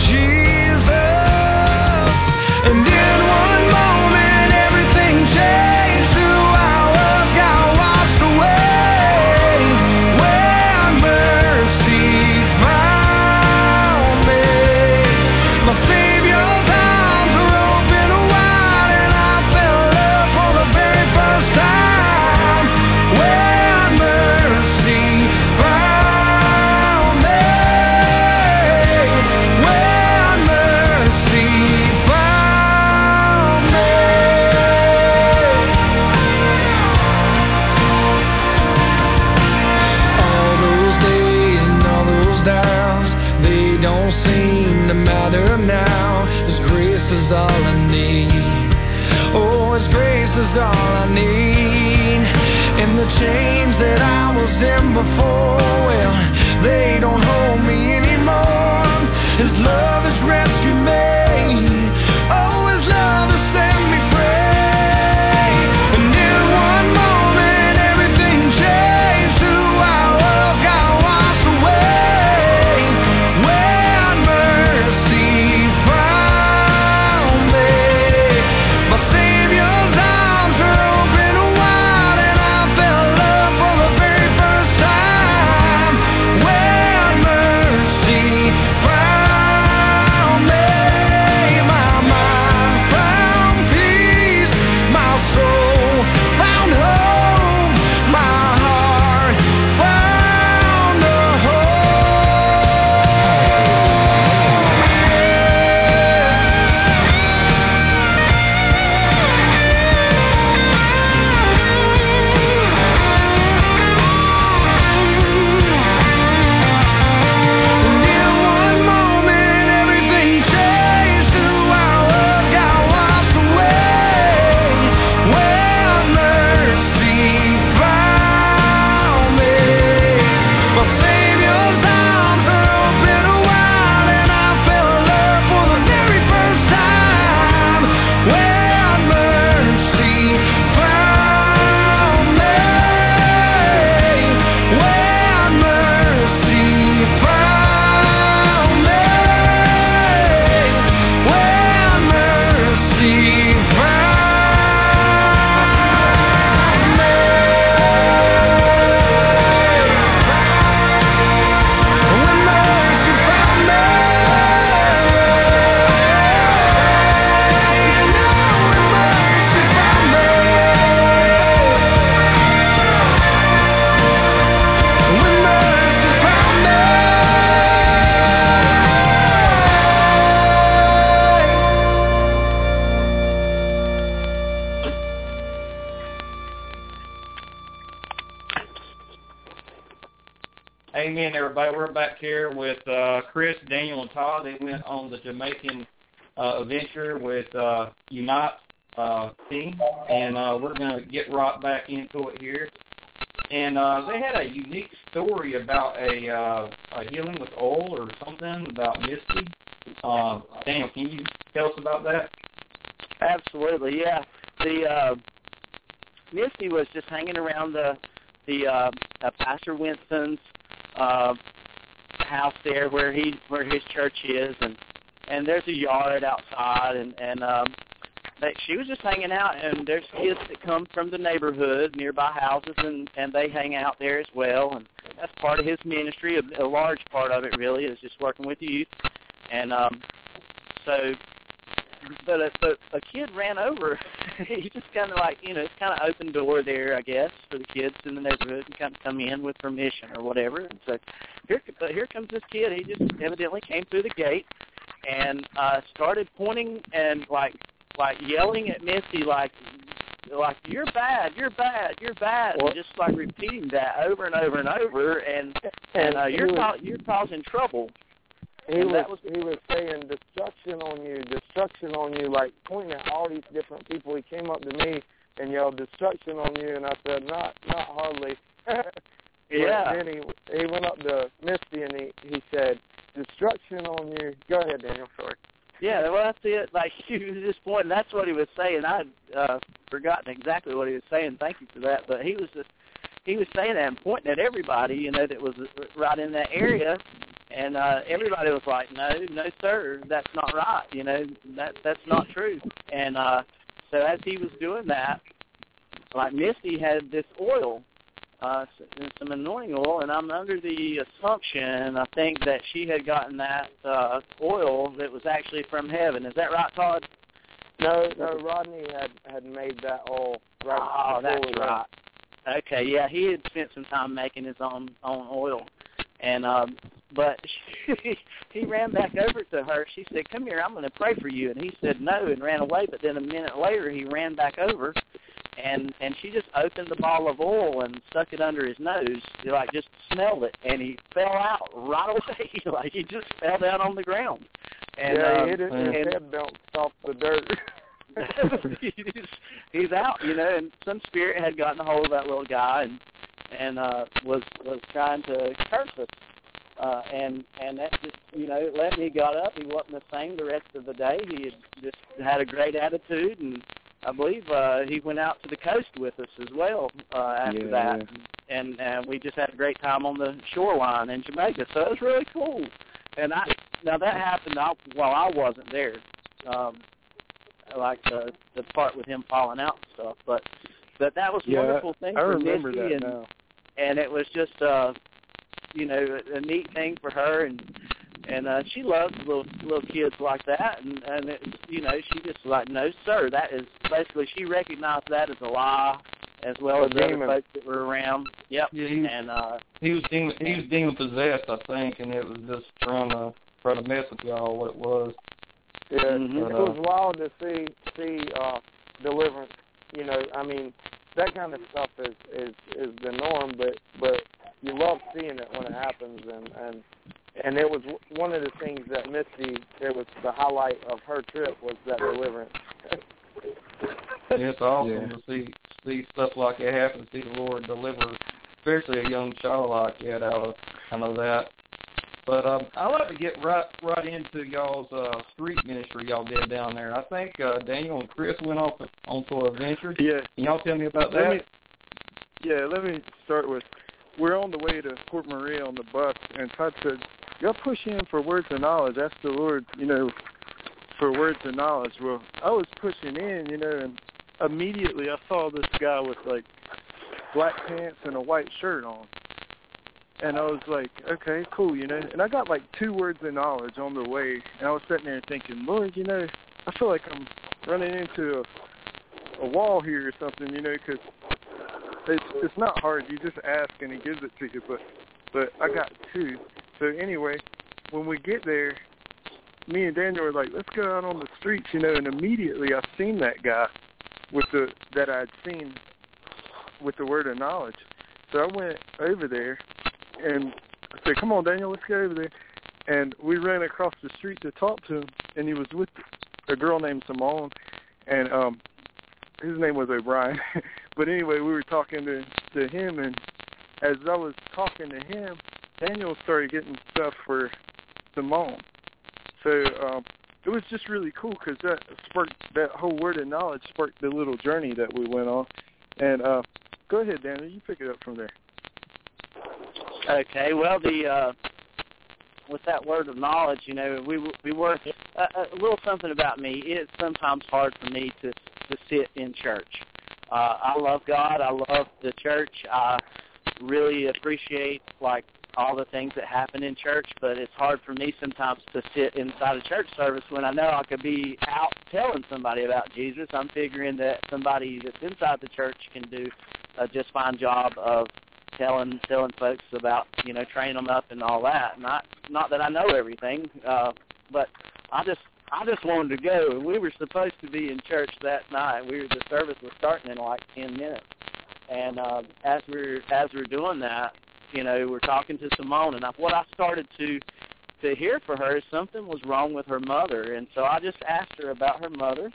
Jesus, and in one moment everything changed. All I need, and the change that I will was them before, well, they don't hold me anymore. His love has rescued me. Oh, his love has set me free. And in one moment, everything changed. To our world got washed away. When mercy found me, my Savior's arms were open wide, and I felt love for the very first time. When mercy found me, my mind found peace, my soul found hope, my heart found a And in one moment, everything changed. To our world got washed away. When mercy found me, my Savior's arms were open wide, and I felt love for the very first time. When mercy found me, when mercy found me, when mercy Amen, everybody. We're back here with uh, Chris, Daniel, and Todd. They went on the Jamaican uh, adventure with uh, Unite uh, team, and uh, we're going to get right back into it here. And uh, they had a unique story about a, uh, a healing with oil or something about Misty. Uh, Daniel, can you tell us about that? Absolutely, yeah. The uh, Misty was just hanging around the the uh, uh, Pastor Winston's uh, house there, where he where his church is, and and there's a yard outside, and and um, they, she was just hanging out, and there's kids that come from the neighborhood, nearby houses, and and they hang out there as well, and that's part of his ministry. A, a large part of it really is just working with youth, and um, so. But a, but a kid ran over. He just kind of like, you know, it's kind of open door there, I guess, for the kids in the neighborhood to kind of come in with permission or whatever. And so here, but here comes this kid. He just evidently came through the gate and uh, started pointing and like like yelling at Misty, like like you're bad, you're bad, you're bad, and just like repeating that over and over and over. And and uh, you're ca- you're causing trouble. He And was, that was he was saying destruction on you, destruction on you, like pointing at all these different people. He came up to me and yelled destruction on you, and I said, not not hardly. Yeah. But then he he went up to Misty and he he said destruction on you. Go ahead, Daniel. Sorry. Yeah, well, that's it. Like, he was just pointing. That's what he was saying. I had uh, forgotten exactly what he was saying. Thank you for that. But he was just, he was saying that and pointing at everybody, you know, that was right in that area. And uh, everybody was like, no, no, sir, that's not right. You know, that that's not true. And uh, so as he was doing that, like Misty had this oil, uh, some anointing oil, and I'm under the assumption, I think, that she had gotten that uh, oil that was actually from heaven. Is that right, Todd? No, no, Rodney had, had made that oil right Oh, before that's we left. right. Okay, yeah, he had spent some time making his own own oil. And um, but she, he ran back over to her. She said, come here, I'm going to pray for you. And he said no and ran away. But then a minute later, he ran back over, and and she just opened the ball of oil and stuck it under his nose, like just smelled it. And he fell out right away. Like he just fell down on the ground. And, yeah, um, he hit it, and, his head bounced off the dirt. he's, he's out, you know, and some spirit had gotten a hold of that little guy, and and uh, was was trying to curse us. Uh, and and that just, you know, Letney got up. He wasn't the same the rest of the day. He had just had a great attitude, and I believe uh, he went out to the coast with us as well uh, after yeah, that. Yeah. And uh, we just had a great time on the shoreline in Jamaica. So it was really cool. And I now that happened while I wasn't there, um, like the the part with him falling out and stuff. But but that was a yeah, wonderful thing I for remember Misty, that and now. and it was just uh, you know, a neat thing for her, and and uh, she loves little little kids like that, and and it, you know, she just like, no sir, that is basically, she recognized that as a lie, as well A as the other demon. folks that were around. Yep. Yeah, he, and uh, he was demon, he was demon possessed, I think, and it was just trying to try to mess with y'all. What it was. Yeah, Mhm. it was wild to see see uh, deliverance. You know, I mean, that kind of stuff is, is, is the norm, but but you love seeing it when it happens, and and and it was w- one of the things that Misty, it was the highlight of her trip, was that deliverance. Yeah, it's awesome Yeah. to see see stuff like that happen, to see the Lord deliver, especially a young child like that out of kind of that. But um, I'd like to get right right into y'all's uh, street ministry y'all did down there. I think uh, Daniel and Chris went off onto an adventure. Yeah. Can y'all tell me about Let that? me, yeah, let me start with, we're on the way to Port Maria on the bus, and Todd said, y'all push in for words of knowledge. Ask the Lord, you know, for words of knowledge. Well, I was pushing in, you know, and immediately I saw this guy with, like, black pants and a white shirt on. And I was like, okay, cool, you know. And I got, like, two words of knowledge on the way, and I was sitting there thinking, Lord, you know, I feel like I'm running into a, a wall here or something, you know, because it's, it's not hard. You just ask, and he gives it to you. But, but I got two. So anyway, when we get there, me and Daniel were like, let's go out on the streets, you know, and immediately I seen that guy with the that I'd seen with the word of knowledge. So I went over there, and I said, come on, Daniel, let's go over there. And we ran across the street to talk to him, and he was with a girl named Simone, and um, his name was O'Brien. But anyway, we were talking to, to him, and as I was talking to him, Daniel started getting stuff for Simone. So um, it was just really cool because that sparked, that whole word of knowledge sparked the little journey that we went on. And uh, go ahead, Daniel, you pick it up from there. okay, well, the uh, with that word of knowledge, you know, we we were uh, a little something about me. It's sometimes hard for me to to sit in church. Uh, I love God. I love the church. I really appreciate, like, all the things that happen in church, but it's hard for me sometimes to sit inside a church service when I know I could be out telling somebody about Jesus. I'm figuring that somebody that's inside the church can do a just fine job of telling telling folks about, you know, training them up and all that. Not not that I know everything, uh, but I just I just wanted to go. We were supposed to be in church that night. We were, the service was starting in like ten minutes, and uh, as we we're as we we're doing that, you know, we're talking to Simone, and I, what I started to to hear for her is something was wrong with her mother, and so I just asked her about her mother.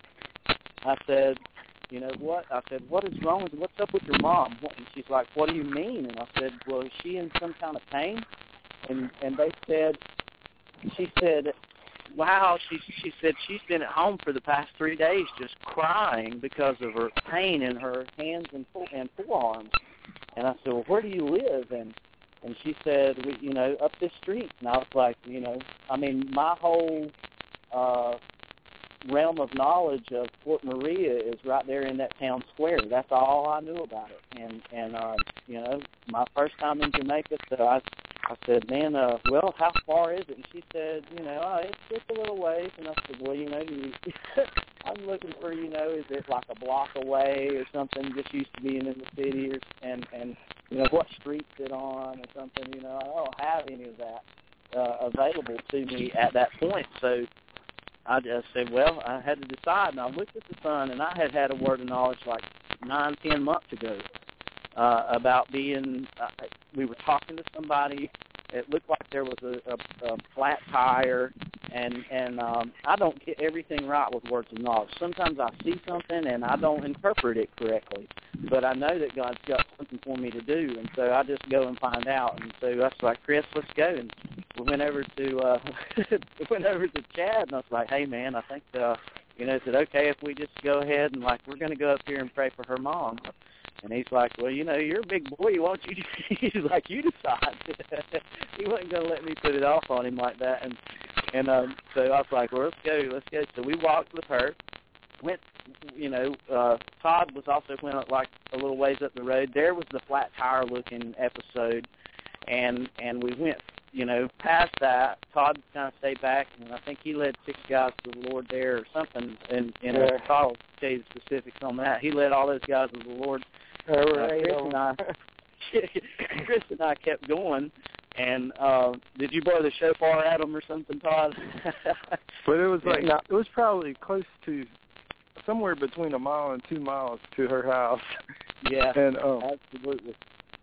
I said, you know what? I said, what is wrong with, what's up with your mom? And she's like, what do you mean? And I said, well, is she in some kind of pain? And and they said, she said, wow, she she said she's been at home for the past three days just crying because of her pain in her hands and fore, and forearms. And I said, well, where do you live? And and she said, we, you know, up this street. And I was like, you know, I mean, my whole uh, realm of knowledge of Port Maria is right there in that town square. That's all I knew about it. And, and uh, you know, my first time in Jamaica, so I I said, man, uh, well, how far is it? And she said, you know, oh, it's just a little ways. And I said, well, you know, do you, I'm looking for, you know, is it like a block away or something, just used to being in the city, or, and, and, you know, what street's it on or something, you know, I don't have any of that uh, available to me at that point. So I just said, well, I had to decide, and I looked at the sun, and I had had a word of knowledge like nine, ten months ago uh, about being, uh, we were talking to somebody it looked like there was a, a, a flat tire, and and um, I don't get everything right with words of knowledge. Sometimes I see something and I don't interpret it correctly, but I know that God's got something for me to do, and so I just go and find out. And so I was like, Chris, let's go. And we went over to uh, we went over to Chad, and I was like, hey man, I think uh, you know, is it okay if we just go ahead and like we're going to go up here and pray for her mom? And he's like, well, you know, you're a big boy. Why don't you? He's like, you decide. He wasn't going to let me put it off on him like that. And and um, so I was like, well, let's go, let's go. So we walked with her. Went, you know, uh, Todd was also went up like a little ways up the road. There was the flat tire looking episode, and and we went, you know, past that. Todd kind of stayed back, and I think he led six guys to the Lord there or something. And you know, Todd will tell you the specifics on that. He led all those guys to the Lord. Uh, Chris and I, Chris and I kept going. And uh, did you blow the shofar at them or something, Todd? But it was like it was probably close to somewhere between a mile and two miles to her house. Yeah, and um, absolutely.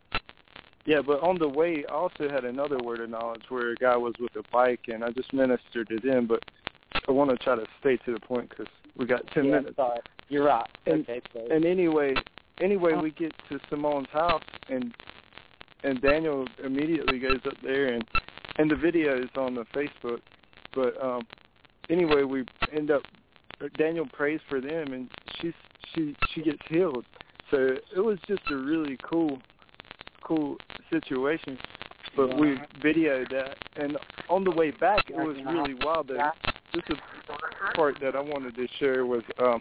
Yeah, but on the way, I also had another word of knowledge where a guy was with a bike, and I just ministered to them. But I want to try to stay to the point because we got ten yeah, minutes. Sorry. You're right. And, okay, so. and anyway, anyway, we get to Simone's house, and and Daniel immediately goes up there, and and the video is on the Facebook. But um, anyway, we end up. Daniel prays for them, and she she she gets healed. So it was just a really cool, cool situation. But we videoed that, and on the way back, it was really wild. Though. Just a part that I wanted to share was um,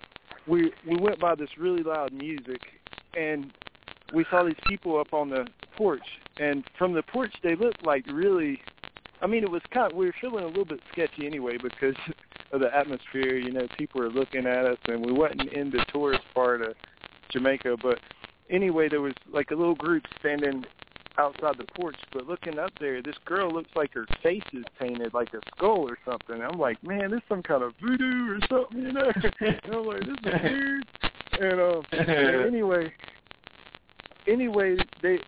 we we went by this really loud music, and we saw these people up on the porch, and from the porch they looked like really. I mean, it was kind of, we were feeling a little bit sketchy anyway because of the atmosphere. You know, people were looking at us, and we wasn't in the tourist part of Jamaica. But anyway, there was like a little group standing outside the porch, but looking up there, this girl looks like her face is painted like a skull or something. I'm like, man, this is some kind of voodoo or something, you know? And I'm like, this is weird. And um, anyway, anyway, they.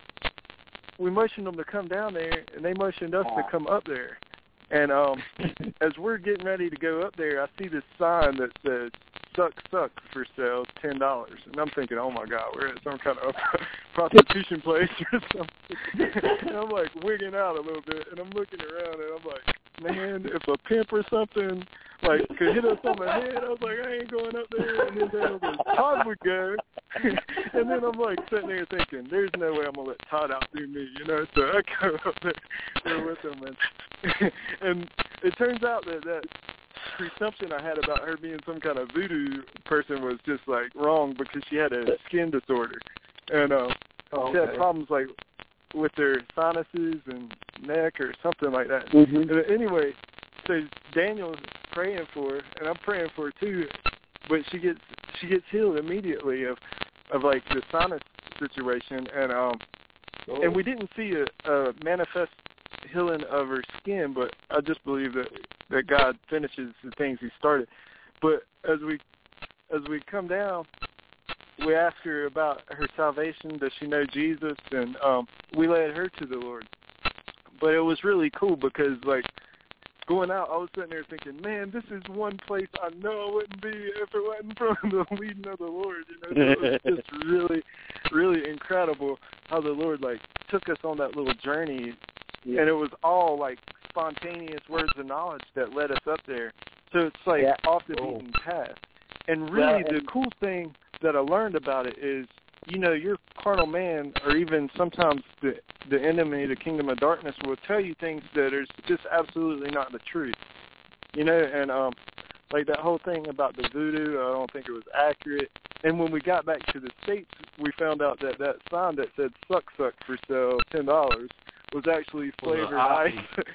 we motioned them to come down there, and they motioned us to come up there. And um, as we're getting ready to go up there, I see this sign that says, suck, suck for sale, ten dollars. And I'm thinking, oh, my God, we're at some kind of prostitution place or something. And I'm, like, wigging out a little bit, and I'm looking around, and I'm like, man, if a pimp or something, like, could hit us on the head, I was like, I ain't going up there. And then Daniel goes, Todd would go. And then I'm, like, sitting there thinking, there's no way I'm going to let Todd outdo me, you know? So I go up there, there with him. And, and it turns out that that presumption I had about her being some kind of voodoo person was just, like, wrong because she had a skin disorder. And uh, oh, she had okay. problems, like, with her sinuses and neck or something like that. Mm-hmm. And anyway, so Daniel's praying for her, and I'm praying for her too. But she gets she gets healed immediately of of like the sinus situation, and um, oh. and we didn't see a, a manifest healing of her skin, but I just believe that that God finishes the things He started. But as we as we come down, we ask her about her salvation. Does she know Jesus? And um, we led her to the Lord. But it was really cool because, like, going out, I was sitting there thinking, man, this is one place I know I wouldn't be if it wasn't from the leading of the Lord. You know, so it was just really, really incredible how the Lord, like, took us on that little journey. Yeah. And it was all, like, spontaneous words of knowledge that led us up there. So it's, like, yeah. off the oh. beaten path. And really yeah, and- the cool thing that I learned about it is, you know, your carnal man, or even sometimes the the enemy, the kingdom of darkness, will tell you things that are just absolutely not the truth. You know, and um, like that whole thing about the voodoo, I don't think it was accurate. And when we got back to the States, we found out that that sign that said "suck suck for sale, ten dollars" was actually flavored ice.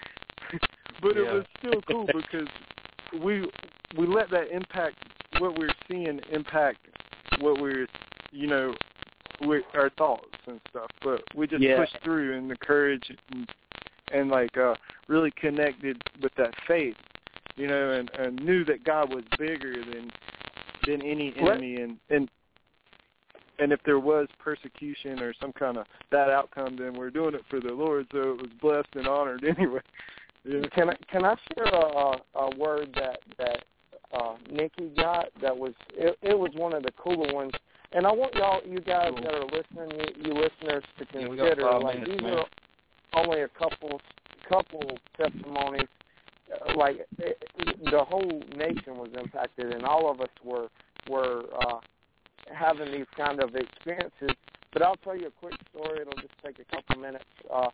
But yeah. It was still cool because we we let that impact what we're seeing impact what we're, you know, with our thoughts and stuff. But we just yeah. pushed through in the courage and, and like, uh, really connected with that faith, you know, and, and knew that God was bigger than than any enemy. And, and and if there was persecution or some kind of bad outcome, then we're doing it for the Lord, so it was blessed and honored anyway. Yeah. Can I can I share a, a word that that uh, Nikki got that was it, it was one of the cooler ones, and I want y'all you guys that are listening, you, you listeners, to consider yeah, like minutes, these man. are only a couple couple testimonies. Uh, like it, the whole nation was impacted, and all of us were were uh, having these kind of experiences. But I'll tell you a quick story. It'll just take a couple minutes. Uh,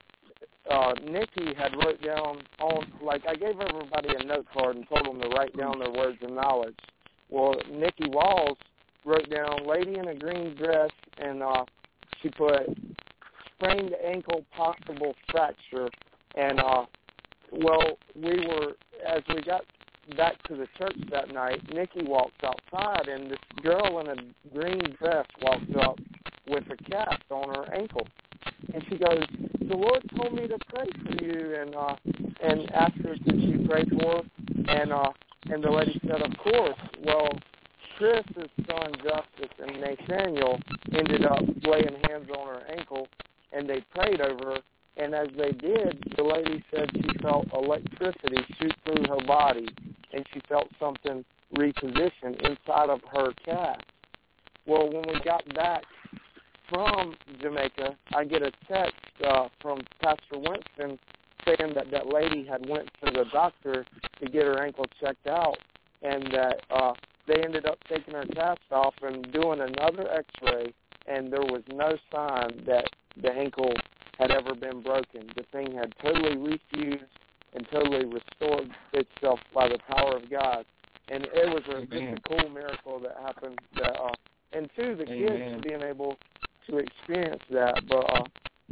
uh, Nikki had wrote down on, like I gave everybody a note card and told them to write down their words of knowledge. Well, Nikki Walls wrote down lady in a green dress, and uh, she put sprained ankle, possible fracture. And, uh, well, we were, as we got back to the church that night, Nikki walks outside, and this girl in a green dress walks up with a cast on her ankle. And she goes, the Lord told me to pray for you, and uh, and asked her, could she pray for her? And, uh, and the lady said, of course. Well, Chris's son, Justice, and Nathaniel ended up laying hands on her ankle, and they prayed over her. And as they did, the lady said she felt electricity shoot through her body, and she felt something reposition inside of her cast. Well, when we got back from Jamaica, I get a text uh, from Pastor Winston saying that that lady had went to the doctor to get her ankle checked out, and that uh, they ended up taking her cast off and doing another x-ray, and there was no sign that the ankle had ever been broken. The thing had totally refused and totally restored itself by the power of God. And it was a, just a cool miracle that happened. That, uh, and two, the Amen. kids being able to experience that. But uh,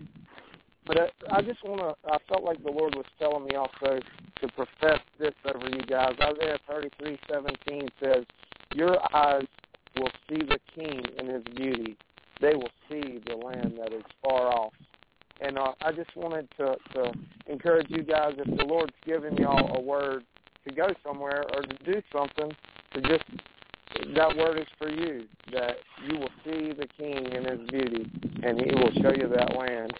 but I, I just want to, I felt like the Lord was telling me also to profess this over you guys. Isaiah thirty-three seventeen says, your eyes will see the King in his beauty. They will see the land that is far off. And uh, I just wanted to, to encourage you guys, if the Lord's given y'all a word to go somewhere or to do something, to just, that word is for you, that you will see the King in his beauty, and he will show you that land.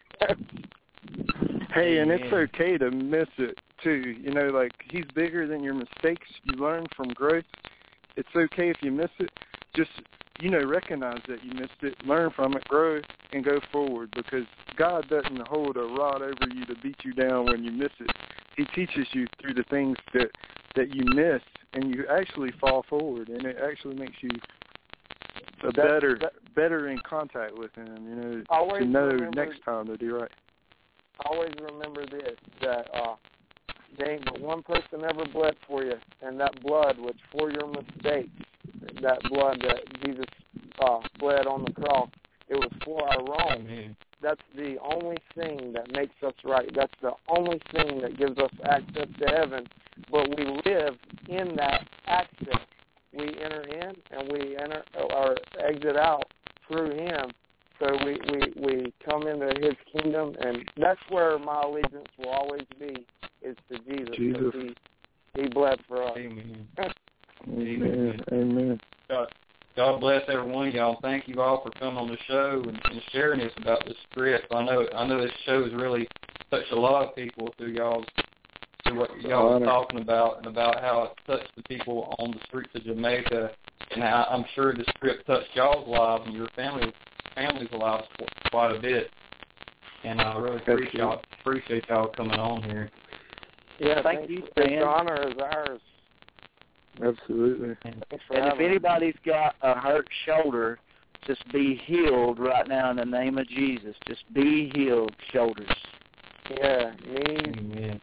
Hey, and it's okay to miss it, too. You know, like, he's bigger than your mistakes. You learn from growth. It's okay if you miss it. Just, you know, recognize that you missed it, learn from it, grow, and go forward, because God doesn't hold a rod over you to beat you down when you miss it. He teaches you through the things that, that you miss, and you actually fall forward, and it actually makes you a that, better that, better in contact with him, you know, to know remember, next time to do right. Always remember this, that uh, there ain't but one person ever bled for you, and that blood was for your mistakes. That blood that Jesus uh, bled on the cross, it was for our wrongs. Amen. That's the only thing that makes us right. That's the only thing that gives us access to heaven. But we live in that access. We enter in and we enter or exit out through him. So we, we, we come into his kingdom, and that's where my allegiance will always be, is to Jesus. Jesus. He, he bled for us. Amen. Amen. Amen. God, God bless every one of y'all. Thank you all for coming on the show and, and sharing this about the script. I know I know this show has really touched a lot of people through y'all's through what y'all were talking about, and about how it touched the people on the streets of Jamaica. And I, I'm sure the script touched y'all's lives and your family family's lives quite a bit. And I really appreciate y'all, appreciate y'all coming on here. Yeah, thank you. The honor is ours. Absolutely. And if anybody's got a hurt shoulder, just be healed right now in the name of Jesus. Just be healed, shoulders. Yeah, knees. Amen.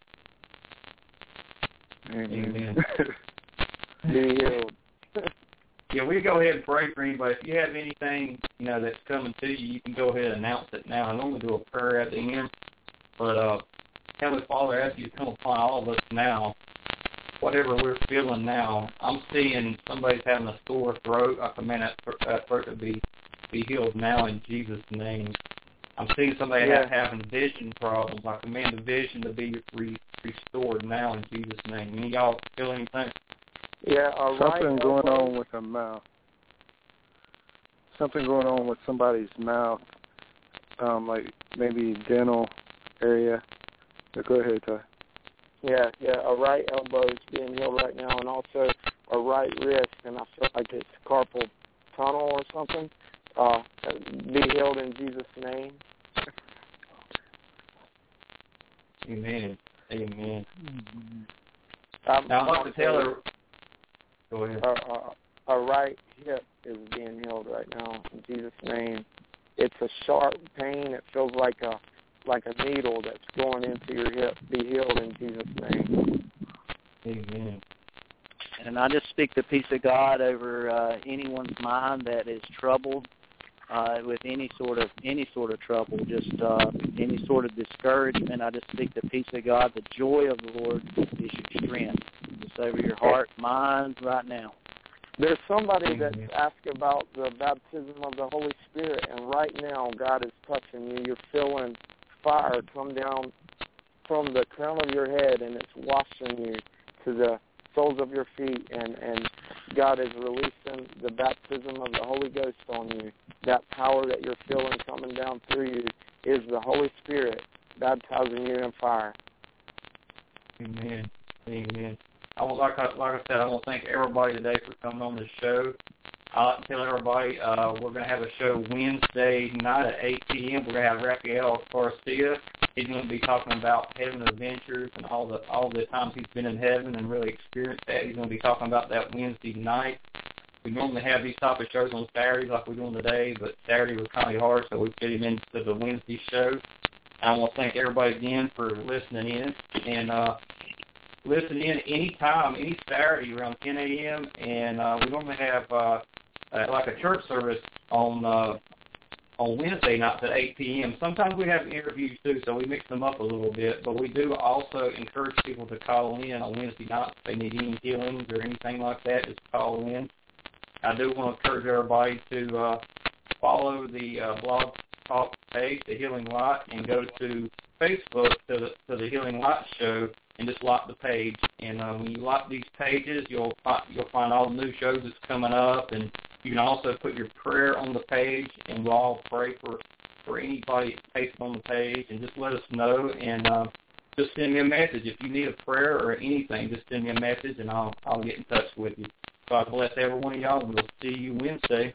Amen. Be healed. Yeah, we go ahead and pray for anybody. If you have anything, you know, that's coming to you, you can go ahead and announce it now. I normally do a prayer at the end, but uh, Heavenly Father, I ask you to come upon all of us now. Whatever we're feeling now, I'm seeing somebody's having a sore throat. I command that, that throat to be be healed now in Jesus' name. I'm seeing somebody yeah. have, having vision problems. I command the vision to be re, restored now in Jesus' name. Any of y'all feel anything? Yeah, a Something right going elbow. on with her mouth. something going on with somebody's mouth, um, like maybe dental area. So go ahead, Ty. Yeah, yeah, a right elbow is being healed right now, and also a right wrist, and I feel like it's carpal tunnel or something. Uh, be healed in Jesus' name. Amen. Amen. Um, now, I'd like to tell her. Go ahead. A, a, a right hip is being healed right now in Jesus' name. It's a sharp pain. It feels like a like a needle that's going into your hip. Be healed in Jesus' name. Amen. And I just speak the peace of God over uh, anyone's mind that is troubled uh, with any sort of any sort of trouble, just uh, any sort of discouragement. I just speak the peace of God. The joy of the Lord is your strength. Just over your heart, mind, right now. There's somebody that's asked about the baptism of the Holy Spirit, and right now God is touching you. You're feeling fire come down from the crown of your head, and it's washing you to the soles of your feet, and, and God is releasing the baptism of the Holy Ghost on you. That power that you're feeling coming down through you is the Holy Spirit baptizing you in fire. Amen. Amen. I would, like, I, like I said, I want to thank everybody today for coming on the show. I'd like to tell everybody uh, we're going to have a show Wednesday night at eight p.m. We're going to have Rafael Garcia. He's going to be talking about heaven adventures and all the all the times he's been in heaven and really experienced that. He's going to be talking about that Wednesday night. We normally have these type of shows on Saturdays like we're doing today, but Saturday was kind of hard, so we fit him into the Wednesday show. I want to thank everybody again for listening in. And uh, listen in any time, any Saturday around ten a.m. And uh, we normally have uh, uh, like a church service on uh, on Wednesday nights at eight p.m. Sometimes we have interviews too, so we mix them up a little bit. But we do also encourage people to call in on Wednesday nights if they need any healings or anything like that. Just call in. I do want to encourage everybody to uh, follow the uh, blog talk page, The Healing Light, and go to Facebook to the, to the Healing Light Show and just like the page. And uh, when you like these pages, you'll find, you'll find all the new shows that's coming up, and you can also put your prayer on the page, and we'll all pray for, for anybody that's pasted on the page, and just let us know, and uh, just send me a message. If you need a prayer or anything, just send me a message, and I'll I'll get in touch with you. God bless every one of y'all, and we'll see you Wednesday.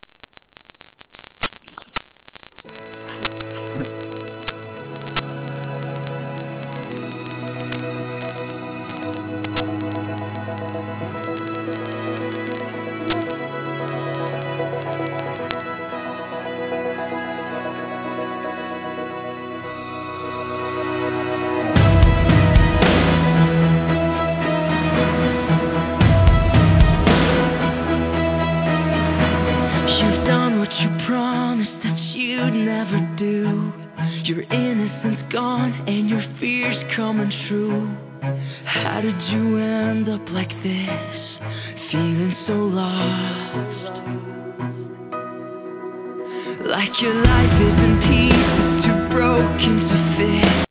Like your life is in pieces, too broken to fit.